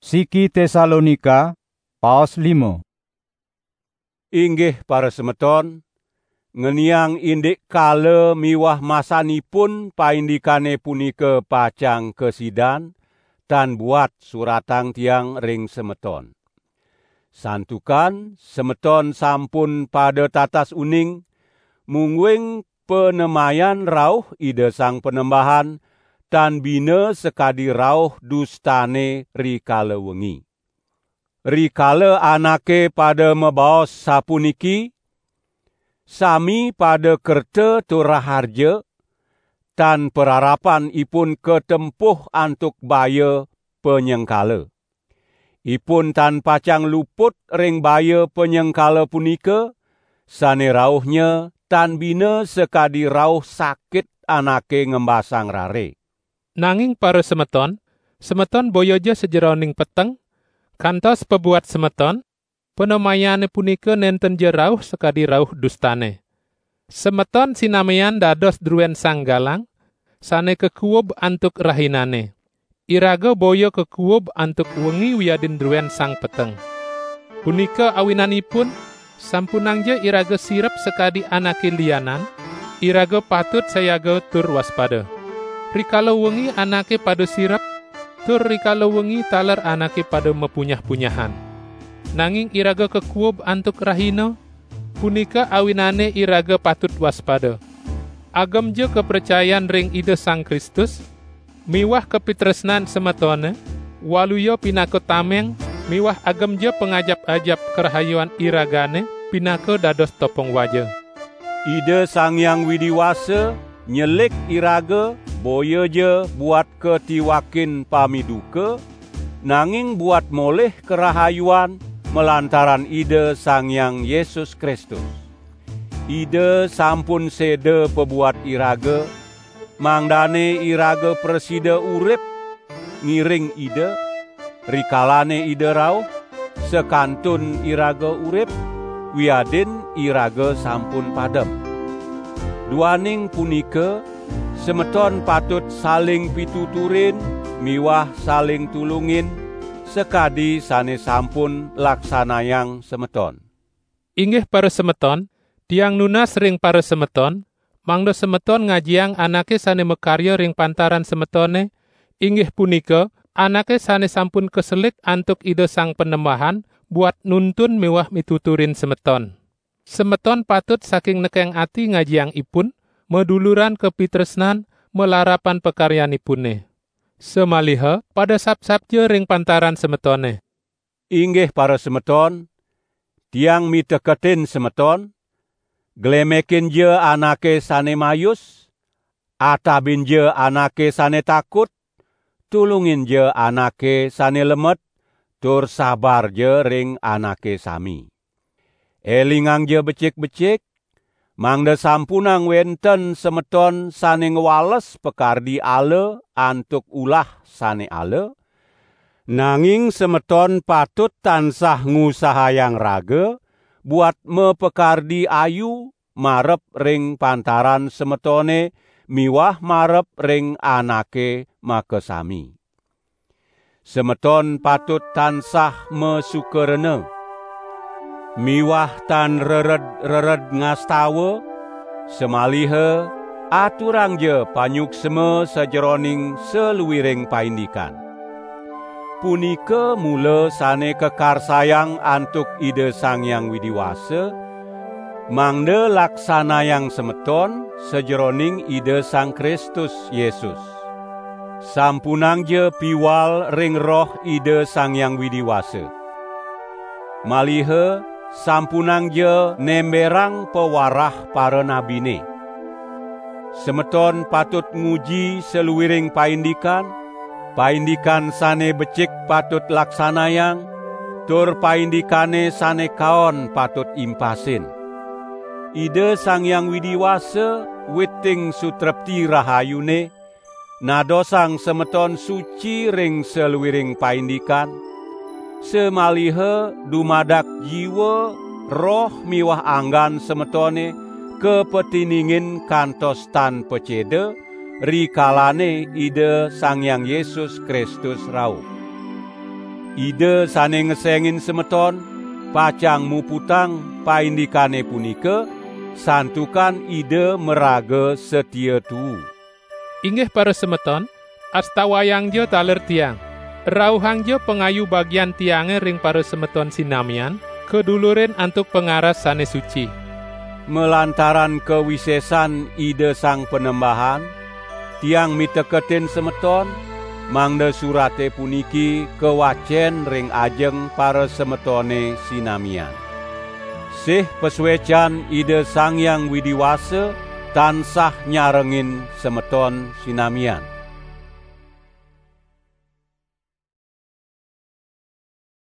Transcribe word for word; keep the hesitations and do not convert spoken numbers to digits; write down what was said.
Siki Tesalonika, paos limo. Inggih para semeton, ngeniang indik kala miwah masanipun paindikane punika pacang kesidan, tan buat suratang tiang ring semeton. Santukan semeton sampun pada tatas uning, mungguing penemayan rauh ide sang penembahan, tan bina sekadi rauh dustane rikala wengi. Rikala anake pada mebaos sapuniki, sami pada kerta turaharja, tan perarapan ipun ketempuh antuk baya penyengkala. Ipun tan pacang luput ring baya penyengkala punika, sane rauhnya tan bina sekadi rauh sakit anake ngembasang rare. Nanging para semeton, semeton boyoja sejeroning peteng, kantos pebuat semeton, penemayane punika nenten je rauh sekadi rauh dustane. Semeton sinamian dados druen sang galang, sane kekuob antuk rahinane. Iraga boyo kekuob antuk wengi wiadin druen sang peteng. Punika awinanipun, sampunangja iraga sirep sekadi anake lianan, iraga patut sayaga tur waspada. Rikala wengi anake pada sirap, tur rikala wengi taler anake pada mepunyah-punyahan. Nanging iraga kekuob antuk rahina, punika awinane iraga patut waspada. Agam je kepercayaan ring ide Sang Kristus, miwah kepitresnan semetone, waluyo pinako tameng, miwah agam je pengajap-ajap kerahayuan iragane, pinako dados topong wajah. Ide Sang Yang Widiwasa, nyelik iraga, boya je buat ketiwakin pamiduka, nanging buat moleh kerahayuan melantaran ide Sang Yang Yesus Kristus. Ide sampun sede pebuat iraga, mangdane iraga presida urip, ngiring ide, rikalane ide rauh, sekantun iraga urip, wiadin iraga sampun padem. Duaning punika, semeton patut saling pituturin, miwah saling tulungin, sekadi sane sampun laksanayang semeton. Inggih para semeton, tiang nunas ring para semeton, mangdo semeton ngajiang anake sane mekarya ring pantaran semetone, inggih punika, anake sane sampun keselik antuk ide sang penembahan, buat nuntun miwah mituturin semeton. Semeton patut saking nekeng ati ngajiang ipun, meduluran kepitresnan melarapan pekaryanipune. Semaliha pada sab-sabje ring pantaran semetone. Inggih para semeton, tiang miteketin semeton, glemekin je anake sane mayus, atabin je anake sane takut, tulungin je anake sane lemet, tur sabar je ring anake sami. Elingang je becik-becik, mangda sampunang wenten semeton sane ngwales pekardi ale antuk ulah sane ale, nanging semeton patut tansah ngusahayang raga, buat mepekardi ayu marep ring pantaran semetone, miwah marep ring anake makesami. Semeton patut tansah mesukerene, miwah tan rered-rered ngastawa, semaliha aturang je panyukseme sejeroning seluwiring paindikan. Punika mula sane kekar sayang antuk ide Sang Yang Widiwasa, mangda laksanayang semeton sejeroning ide Sang Kristus Yesus. Sampunang je piwal ring roh ide Sang Yang Widiwasa. Maliha sampunang je nemberang pewarah para nabine. Semeton patut nguji seluwiring paindikan, paindikan sane becik patut laksanayang, tur paindikane sane kaon patut impasin. Ide Sang Yang Widiwasa witing sutrepti rahayune, nadosang semeton suci ring seluwiring paindikan, semaliha dumadak jiwa, roh miwah anggan semetone, kepetiningin kantos tan pecede, rikalane ide Sang Yang Yesus Kristus rauh. Ide sane ngesengin semeton, pacang muputang paindikane punika, santukan ide meraga setia tu. Inggih para semeton, asta wayang jo taler tiang. Rauhang jo pengayu bagian tiange ring para semeton sinamian, kedulurin antuk pengaras sane suci. Melantaran kewisesan ide sang penembahan, tiang miteketin semeton, mangda surate puniki kewacen ring ajeng para semetone sinamian. Sih pesuecan ide sang yang widiwase, tansah nyarengin semeton sinamian.